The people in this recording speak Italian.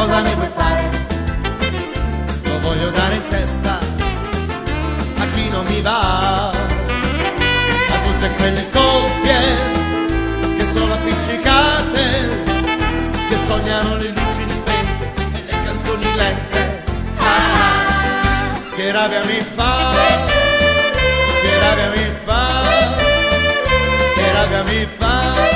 cosa ne vuoi fare? Lo voglio dare in testa a chi non mi va, a tutte quelle coppie che sono appiccicate, che sognano le luci spente e le canzoni lente. Che rabbia mi fa, che rabbia mi fa, che rabbia mi fa.